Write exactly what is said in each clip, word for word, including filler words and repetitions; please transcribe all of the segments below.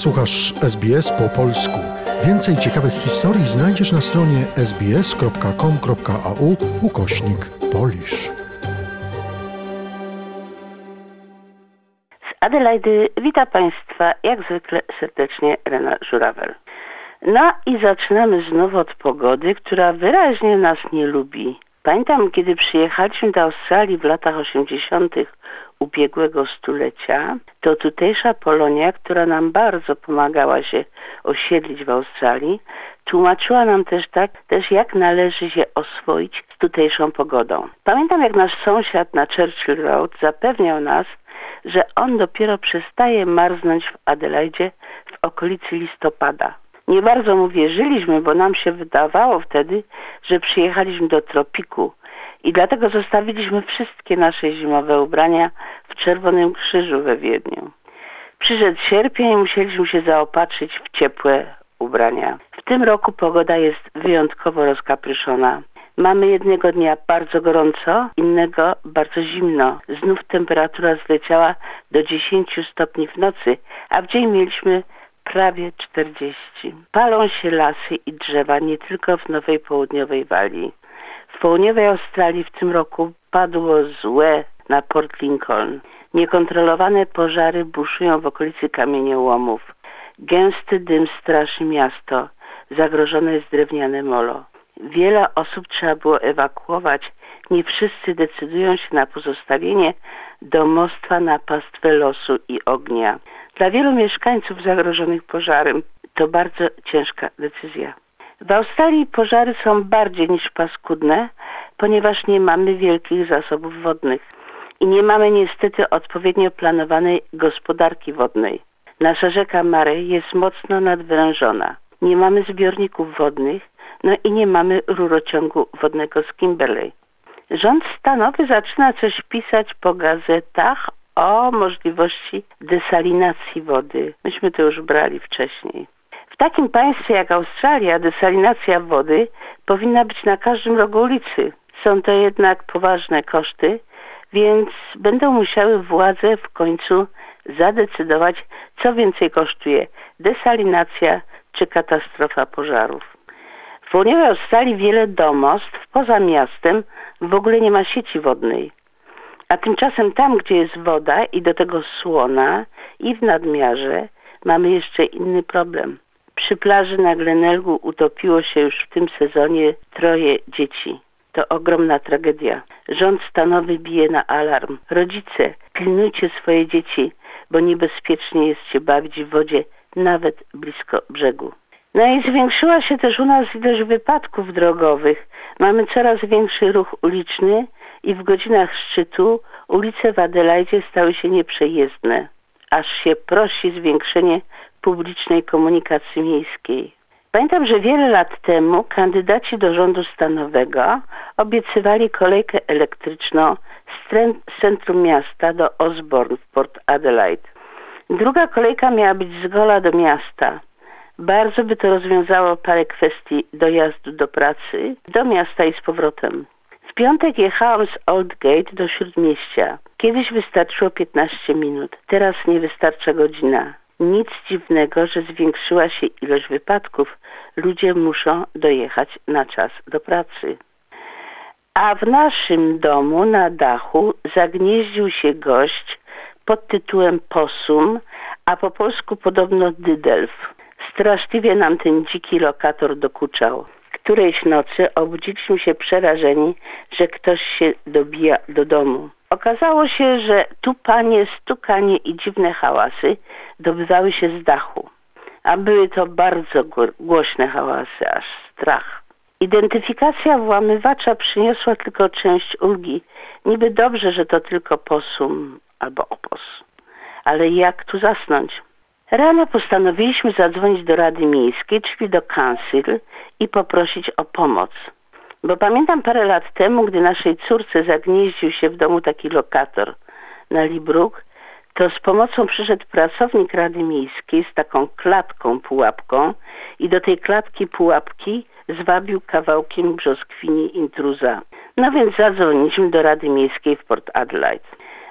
Słuchasz S B S po polsku. Więcej ciekawych historii znajdziesz na stronie sbs.com.au ukośnik Polish. Z Adelaidy wita Państwa jak zwykle serdecznie Rena Żurawel. No i zaczynamy znowu od pogody, która wyraźnie nas nie lubi. Pamiętam, kiedy przyjechaliśmy do Australii w latach osiemdziesiątych ubiegłego stulecia, to tutejsza Polonia, która nam bardzo pomagała się osiedlić w Australii, tłumaczyła nam też tak, też jak należy się oswoić z tutejszą pogodą. Pamiętam, jak nasz sąsiad na Churchill Road zapewniał nas, że on dopiero przestaje marznąć w Adelaidzie w okolicy listopada. Nie bardzo mu wierzyliśmy, bo nam się wydawało wtedy, że przyjechaliśmy do tropiku i dlatego zostawiliśmy wszystkie nasze zimowe ubrania w Czerwonym Krzyżu we Wiedniu. Przyszedł sierpień i musieliśmy się zaopatrzyć w ciepłe ubrania. W tym roku pogoda jest wyjątkowo rozkapryszona. Mamy jednego dnia bardzo gorąco, innego bardzo zimno. Znów temperatura zleciała do dziesięciu stopni w nocy, a w dzień mieliśmy prawie czterdzieści. Palą się lasy i drzewa nie tylko w Nowej Południowej Walii. W południowej Australii w tym roku padło złe na Port Lincoln. Niekontrolowane pożary buszują w okolicy kamieniołomów. Gęsty dym straszy miasto. Zagrożone jest drewniane molo. Wiele osób trzeba było ewakuować. Nie wszyscy decydują się na pozostawienie domostwa na pastwę losu i ognia. Dla wielu mieszkańców zagrożonych pożarem to bardzo ciężka decyzja. W Australii pożary są bardziej niż paskudne, ponieważ nie mamy wielkich zasobów wodnych i nie mamy niestety odpowiednio planowanej gospodarki wodnej. Nasza rzeka Murray jest mocno nadwyrężona. Nie mamy zbiorników wodnych, no i nie mamy rurociągu wodnego z Kimberley. Rząd stanowy zaczyna coś pisać po gazetach o możliwości desalinacji wody. Myśmy to już brali wcześniej. W takim państwie jak Australia desalinacja wody powinna być na każdym rogu ulicy. Są to jednak poważne koszty, więc będą musiały władze w końcu zadecydować, co więcej kosztuje desalinacja czy katastrofa pożarów. W południowej Australii wiele domostw poza miastem w ogóle nie ma sieci wodnej. A tymczasem tam, gdzie jest woda i do tego słona i w nadmiarze, mamy jeszcze inny problem. Przy plaży na Glenelgu utopiło się już w tym sezonie troje dzieci. To ogromna tragedia. Rząd stanowy bije na alarm. Rodzice, pilnujcie swoje dzieci, bo niebezpiecznie jest się bawić w wodzie nawet blisko brzegu. No i zwiększyła się też u nas ilość wypadków drogowych. Mamy coraz większy ruch uliczny i w godzinach szczytu ulice w Adelaidzie stały się nieprzejezdne. Aż się prosi zwiększenie publicznej komunikacji miejskiej. Pamiętam, że wiele lat temu kandydaci do rządu stanowego obiecywali kolejkę elektryczną z centrum miasta do Osborne w Port Adelaide. Druga kolejka miała być z Gola do miasta. Bardzo by to rozwiązało parę kwestii dojazdu do pracy, do miasta i z powrotem. W piątek jechałam z Aldgate do Śródmieścia. Kiedyś wystarczyło piętnaście minut, teraz nie wystarcza godzina. Nic dziwnego, że zwiększyła się ilość wypadków. Ludzie muszą dojechać na czas do pracy. A w naszym domu na dachu zagnieździł się gość pod tytułem Possum, a po polsku podobno Dydelf. Straszliwie nam ten dziki lokator dokuczał. Którejś nocy obudziliśmy się przerażeni, że ktoś się dobija do domu. Okazało się, że tupanie, stukanie i dziwne hałasy dobywały się z dachu. A były to bardzo głośne hałasy, aż strach. Identyfikacja włamywacza przyniosła tylko część ulgi. Niby dobrze, że to tylko Possum albo Opos. Ale jak tu zasnąć? Rano postanowiliśmy zadzwonić do Rady Miejskiej, czyli do Council i poprosić o pomoc. Bo pamiętam parę lat temu, gdy naszej córce zagnieździł się w domu taki lokator na Librook, to z pomocą przyszedł pracownik Rady Miejskiej z taką klatką pułapką i do tej klatki pułapki zwabił kawałkiem brzoskwini intruza. No więc zadzwoniliśmy do Rady Miejskiej w Port Adelaide.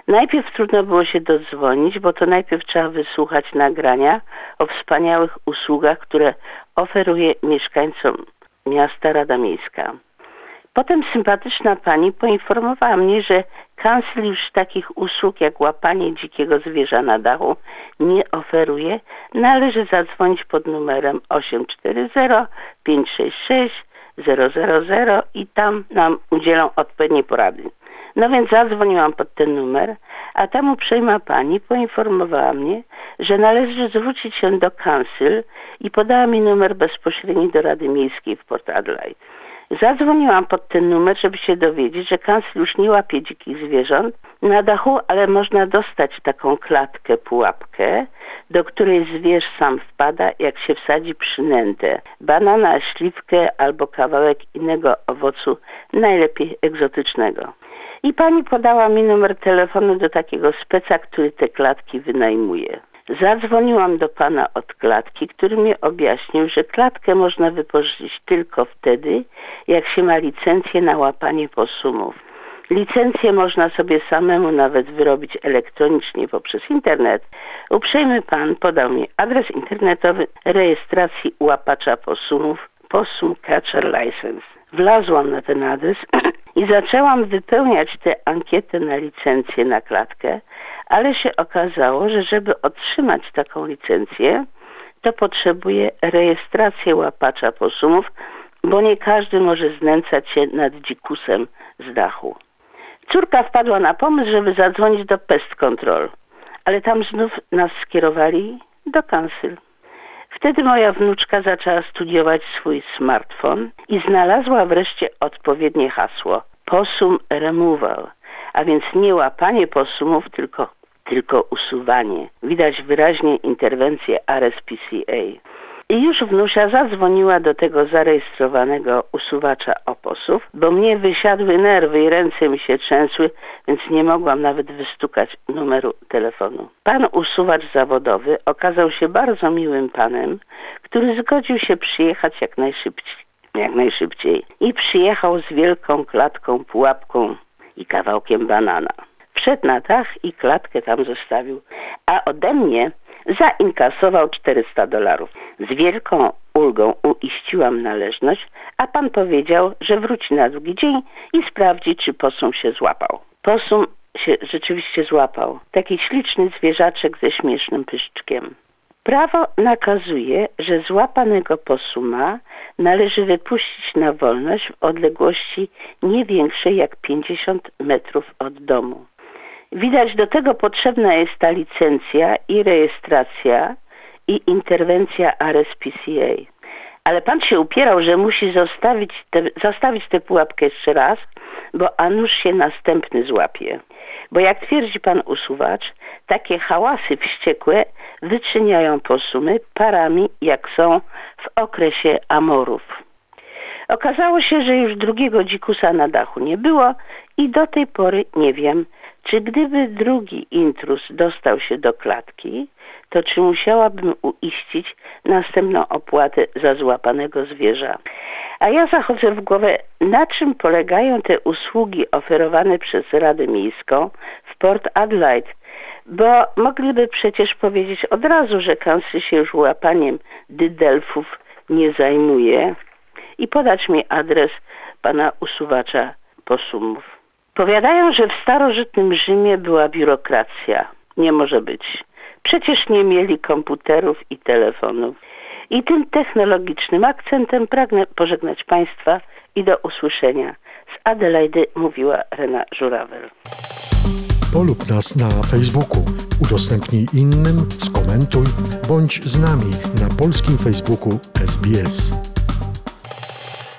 Najpierw trudno było się dodzwonić, bo to najpierw trzeba wysłuchać nagrania o wspaniałych usługach, które oferuje mieszkańcom miasta Rada Miejska. Potem sympatyczna pani poinformowała mnie, że kancel już takich usług jak łapanie dzikiego zwierza na dachu nie oferuje. Należy zadzwonić pod numerem osiem cztery zero pięć sześć sześć zero zero zero i tam nam udzielą odpowiedniej porady. No więc zadzwoniłam pod ten numer, a tam uprzejma pani poinformowała mnie, że należy zwrócić się do kancel i podała mi numer bezpośredni do Rady Miejskiej w Port Adelaide. Zadzwoniłam pod ten numer, żeby się dowiedzieć, że kancel już nie łapie dzikich zwierząt na dachu, ale można dostać taką klatkę, pułapkę, do której zwierz sam wpada, jak się wsadzi przynętę, banana, śliwkę albo kawałek innego owocu, najlepiej egzotycznego. I pani podała mi numer telefonu do takiego speca, który te klatki wynajmuje. Zadzwoniłam do pana od klatki, który mi objaśnił, że klatkę można wypożyczyć tylko wtedy, jak się ma licencję na łapanie posumów. Licencję można sobie samemu nawet wyrobić elektronicznie poprzez internet. Uprzejmy pan podał mi adres internetowy rejestracji łapacza posumów Possum Catcher License. Wlazłam na ten adres i zaczęłam wypełniać tę ankietę na licencję na klatkę, ale się okazało, że żeby otrzymać taką licencję, to potrzebuje rejestracji łapacza posumów, bo nie każdy może znęcać się nad dzikusem z dachu. Córka wpadła na pomysł, żeby zadzwonić do Pest Control, ale tam znów nas skierowali do kancel. Wtedy moja wnuczka zaczęła studiować swój smartfon i znalazła wreszcie odpowiednie hasło Possum Removal, a więc nie łapanie posumów, tylko, tylko usuwanie. Widać wyraźnie interwencję R S P C A. I już wnusia zadzwoniła do tego zarejestrowanego usuwacza oposów, bo mnie wysiadły nerwy i ręce mi się trzęsły, więc nie mogłam nawet wystukać numeru telefonu. Pan usuwacz zawodowy okazał się bardzo miłym panem, który zgodził się przyjechać jak najszybciej, jak najszybciej i przyjechał z wielką klatką, pułapką i kawałkiem banana. Wszedł na dach i klatkę tam zostawił, a ode mnie zainkasował czterysta dolarów. Z wielką ulgą uiściłam należność, a pan powiedział, że wróci na drugi dzień i sprawdzi, czy posum się złapał. Posum się rzeczywiście złapał. Taki śliczny zwierzaczek ze śmiesznym pyszczkiem. Prawo nakazuje, że złapanego posuma należy wypuścić na wolność w odległości nie większej jak pięćdziesiąt metrów od domu. Widać, do tego potrzebna jest ta licencja i rejestracja i interwencja R S P C A. Ale pan się upierał, że musi zostawić te, zostawić tę pułapkę jeszcze raz, bo a nuż się następny złapie. Bo jak twierdzi pan usuwacz, takie hałasy wściekłe wyczyniają posumy parami, jak są w okresie amorów. Okazało się, że już drugiego dzikusa na dachu nie było i do tej pory nie wiem, czy gdyby drugi intruz dostał się do klatki, to czy musiałabym uiścić następną opłatę za złapanego zwierza. A ja zachodzę w głowę, na czym polegają te usługi oferowane przez Radę Miejską w Port Adelaide, bo mogliby przecież powiedzieć od razu, że kancel się już łapaniem dydelfów nie zajmuje i podać mi adres pana usuwacza posumów. Powiadają, że w starożytnym Rzymie była biurokracja. Nie może być. Przecież nie mieli komputerów i telefonów. I tym technologicznym akcentem pragnę pożegnać państwa i do usłyszenia. Z Adelaidy mówiła Rena Żurawel. Polub nas na Facebooku, udostępnij innym, skomentuj, bądź z nami na polskim Facebooku S B S.